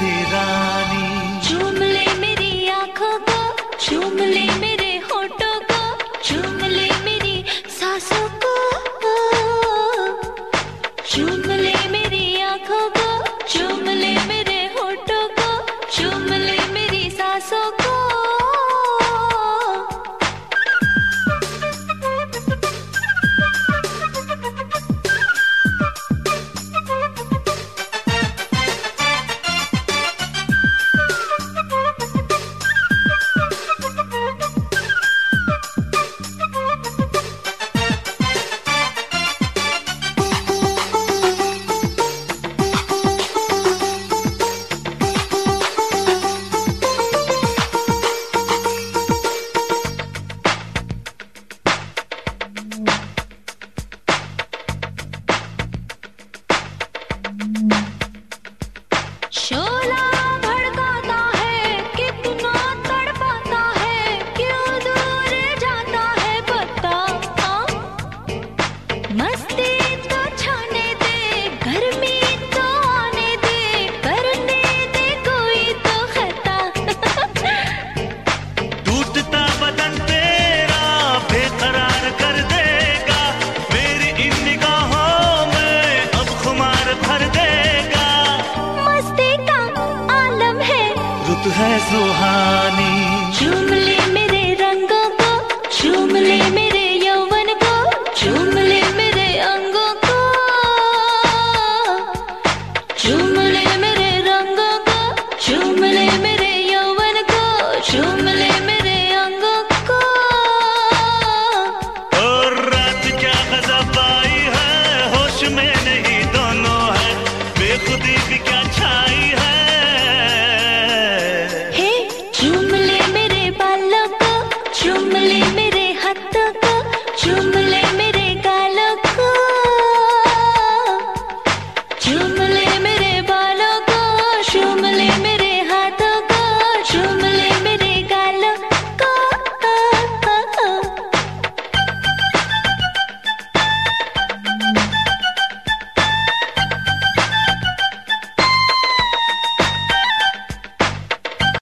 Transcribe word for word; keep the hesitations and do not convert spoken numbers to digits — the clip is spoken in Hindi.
मेरी रानी। चूम ले मेरी आँखों को, चूम ले मेरे होठों को, चूम ले मेरी सांसों को, चूम ले मेरी आँखों को, चूम ले मेरे होठों को, चूम ले मेरी सांसों को। शोला भड़काता है, कितना तड़पाता है, क्यों दूर जाता है पता। मस्ती तो छाने दे, गर्मी तो आने दे, करने दे कोई तो खता। टूटता बदन तेरा बेकरार कर देगा, मेरी इन निगाहों में अब खुमार भर देगा। रुत है सुहानी। चूम ले मेरे रंगों को, चूम ले मेरे